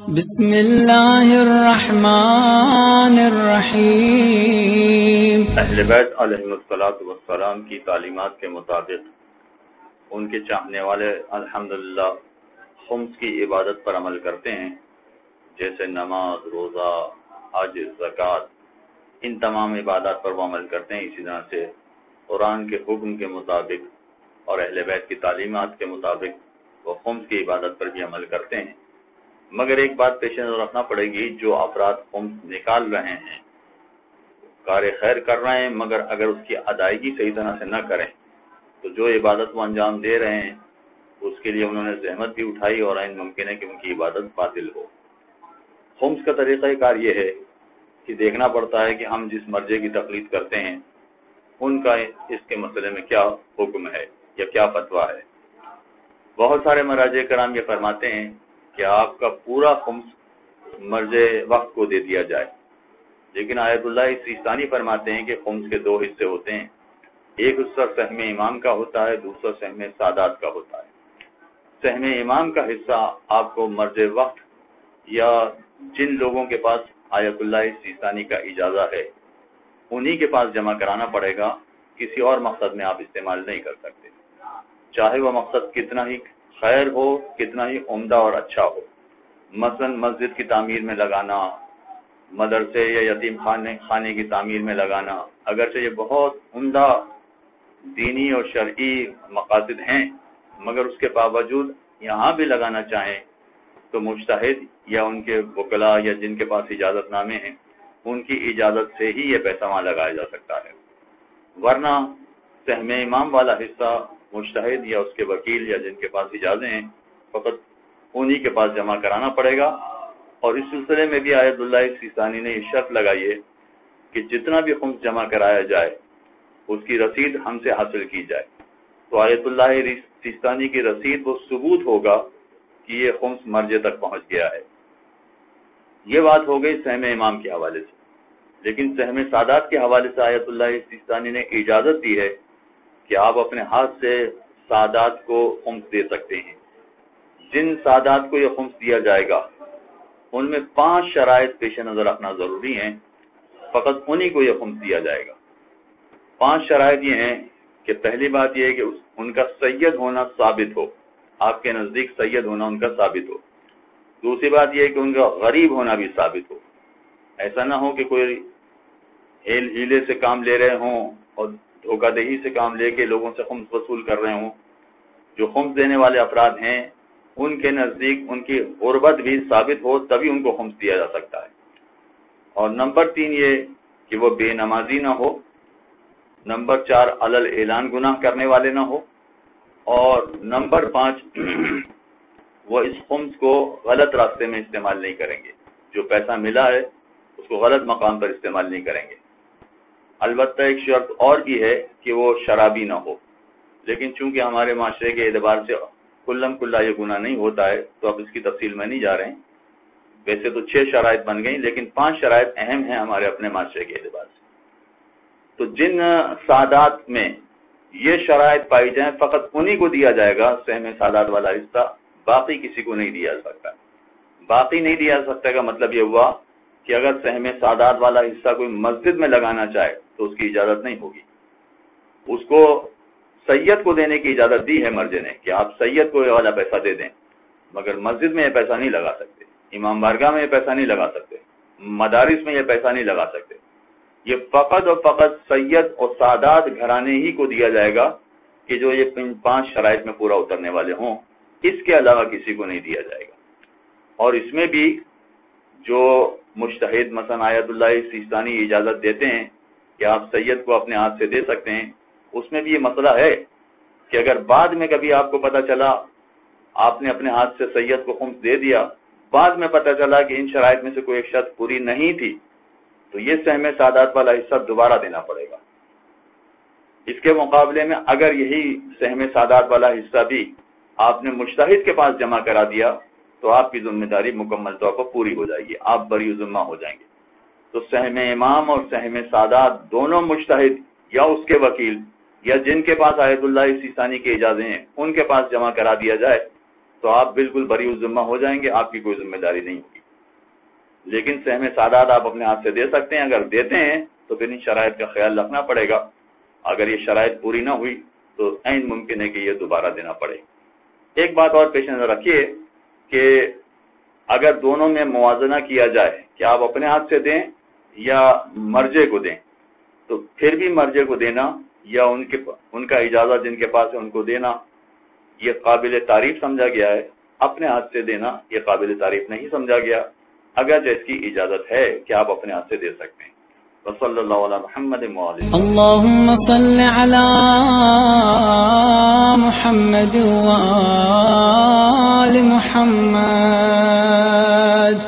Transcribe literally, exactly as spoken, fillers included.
بسم اللہ الرحمن الرحیم۔ اہل بیت علیہم الصلوۃ والسلام کی تعلیمات کے مطابق ان کے چاہنے والے الحمدللہ خمس کی عبادت پر عمل کرتے ہیں، جیسے نماز، روزہ، حج، زکوٰۃ، ان تمام عبادات پر وہ عمل کرتے ہیں۔ اسی طرح سے قرآن کے حکم کے مطابق اور اہل بیت کی تعلیمات کے مطابق وہ خمس کی عبادت پر بھی عمل کرتے ہیں۔ مگر ایک بات پیش نظر رکھنا پڑے گی، جو افراد خمس نکال رہے ہیں، کار خیر کر رہے ہیں، مگر اگر اس کی ادائیگی صحیح طرح سے نہ کریں تو جو عبادت وہ انجام دے رہے ہیں اس کے لیے انہوں نے زحمت بھی اٹھائی اور عین ممکن ہے کہ ان کی عبادت باطل ہو۔ خمس کا طریقہ کار یہ ہے کہ دیکھنا پڑتا ہے کہ ہم جس مرجع کی تقلید کرتے ہیں ان کا اس کے مسئلے میں کیا حکم ہے یا کیا فتویٰ ہے۔ بہت سارے مراجع کرام یہ فرماتے ہیں کہ آپ کا پورا خمس مرجع وقت کو دے دیا جائے، لیکن آیت اللہ سیستانی فرماتے ہیں کہ خمس کے دو حصے ہوتے ہیں، ایک حصہ سہم امام کا ہوتا ہے، دوسرا سہم سادات کا ہوتا ہے۔ سہم امام کا حصہ آپ کو مرجع وقت یا جن لوگوں کے پاس آیت اللہ سیستانی کا اجازہ ہے انہی کے پاس جمع کرانا پڑے گا، کسی اور مقصد میں آپ استعمال نہیں کر سکتے، چاہے وہ مقصد کتنا ہی خیر ہو، کتنا ہی عمدہ اور اچھا ہو۔ مثلا مسجد کی تعمیر میں لگانا، مدرسے یا یتیم خانے خانے کی تعمیر میں لگانا، اگرچہ یہ بہت عمدہ دینی اور شرعی مقاصد ہیں، مگر اس کے باوجود یہاں بھی لگانا چاہیں تو مجتہد یا ان کے وکلاء یا جن کے پاس اجازت نامے ہیں ان کی اجازت سے ہی یہ پیسہ وہاں لگایا جا سکتا ہے، ورنہ سہم امام والا حصہ مجتہد یا اس کے وکیل یا جن کے پاس اجازت ہیں فقط انہی کے پاس جمع کرانا پڑے گا۔ اور اس سلسلے میں بھی آیت اللہ سیستانی نے یہ شرط لگائی ہے کہ جتنا بھی خمس جمع کرایا جائے اس کی رسید ہم سے حاصل کی جائے، تو آیت اللہ سیستانی کی رسید وہ ثبوت ہوگا کہ یہ خمس مرجع تک پہنچ گیا ہے۔ یہ بات ہو گئی سہم امام کے حوالے سے، لیکن سہم سادات کے حوالے سے آیت اللہ سیستانی نے اجازت دی ہے کہ آپ اپنے ہاتھ سے سادات کو خمس دے سکتے ہیں۔ جن سادات کو یہ خمس دیا جائے گا ان میں پانچ شرائط پیش نظر رکھنا ضروری ہیں، فقط انہی کو یہ خمس دیا جائے گا۔ پانچ شرائط یہ ہیں کہ پہلی بات یہ ہے کہ ان کا سید ہونا ثابت ہو، آپ کے نزدیک سید ہونا ان کا ثابت ہو۔ دوسری بات یہ ہے کہ ان کا غریب ہونا بھی ثابت ہو، ایسا نہ ہو کہ کوئی ہیل ہیلے سے کام لے رہے ہوں اور دھوکہ دہی سے کام لے کے لوگوں سے خمس وصول کر رہے ہوں۔ جو خمس دینے والے افراد ہیں ان کے نزدیک ان کی غربت بھی ثابت ہو، تبھی ان کو خمس دیا جا سکتا ہے۔ اور نمبر تین یہ کہ وہ بے نمازی نہ ہو۔ نمبر چار علل اعلان گناہ کرنے والے نہ ہو۔ اور نمبر پانچ وہ اس خمس کو غلط راستے میں استعمال نہیں کریں گے، جو پیسہ ملا ہے اس کو غلط مقام پر استعمال نہیں کریں گے۔ البتہ ایک شرط اور بھی ہے کہ وہ شرابی نہ ہو، لیکن چونکہ ہمارے معاشرے کے اعتبار سے کلم کلا یہ گناہ نہیں ہوتا ہے تو اب اس کی تفصیل میں نہیں جا رہے ہیں۔ ویسے تو چھ شرائط بن گئیں، لیکن پانچ شرائط اہم ہیں ہمارے اپنے معاشرے کے اعتبار سے۔ تو جن سادات میں یہ شرائط پائی جائیں فقط انہی کو دیا جائے گا سہم سادات والا حصہ، باقی کسی کو نہیں دیا جا سکتا۔ باقی نہیں دیا جا سکتا کا مطلب یہ ہوا کہ اگر سہم سادات والا حصہ کوئی مسجد میں لگانا چاہے تو اس کی اجازت نہیں ہوگی۔ اس کو سید کو دینے کی اجازت دی ہے مرجع نے کہ آپ سید کو یہ والا پیسہ دے دیں، مگر مسجد میں یہ پیسہ نہیں لگا سکتے، امام بارگاہ میں یہ پیسہ نہیں لگا سکتے، مدارس میں یہ پیسہ نہیں لگا سکتے۔ یہ فقط اور فقط سید اور سادات گھرانے ہی کو دیا جائے گا کہ جو یہ پانچ شرائط میں پورا اترنے والے ہوں، اس کے علاوہ کسی کو نہیں دیا جائے گا۔ اور اس میں بھی جو مجتہد مثلا آیت اللہ سیستانی اجازت دیتے ہیں کہ آپ سید کو اپنے ہاتھ سے دے سکتے ہیں، اس میں بھی یہ مسئلہ ہے کہ اگر بعد میں کبھی آپ کو پتہ چلا آپ نے اپنے ہاتھ سے سید کو خمس دے دیا، بعد میں پتہ چلا کہ ان شرائط میں سے کوئی ایک شرط پوری نہیں تھی، تو یہ سہم سادات والا حصہ دوبارہ دینا پڑے گا۔ اس کے مقابلے میں اگر یہی سہم سادات والا حصہ بھی آپ نے مجتہد کے پاس جمع کرا دیا تو آپ کی ذمہ داری مکمل طور پر پوری ہو جائے گی، آپ بری ذمہ ہو جائیں گے۔ تو سہم امام اور سہم سادات دونوں مجتہد یا اس کے وکیل یا جن کے پاس آیت اللہ سیستانی کی اجازت ہیں ان کے پاس جمع کرا دیا جائے تو آپ بالکل بری ذمہ ہو جائیں گے، آپ کی کوئی ذمہ داری نہیں ہوگی۔ لیکن سہم سعادات آپ اپنے ہاتھ سے دے سکتے ہیں. اگر دیتے ہیں تو پھر ان شرائط کا خیال رکھنا پڑے گا. اگر یہ شرائط پوری نہ ہوئی تو عین ممکن ہے کہ یہ دوبارہ دینا پڑے. ایک بات اور پیش نظر رکھیے کہ اگر دونوں میں موازنہ کیا جائے کہ آپ اپنے ہاتھ سے دیں یا مرجے کو دیں، تو پھر بھی مرجے کو دینا یا ان کے ان کا اجازت جن کے پاس ہے ان کو دینا یہ قابل تعریف سمجھا گیا ہے. اپنے ہاتھ سے دینا یہ قابل تعریف نہیں سمجھا گیا، اگرچہ اس کی اجازت ہے کہ آپ اپنے ہاتھ سے دے سکتے ہیں. وصلی اللہ علی محمد وعلی اللهم صل على محمد وآل محمد.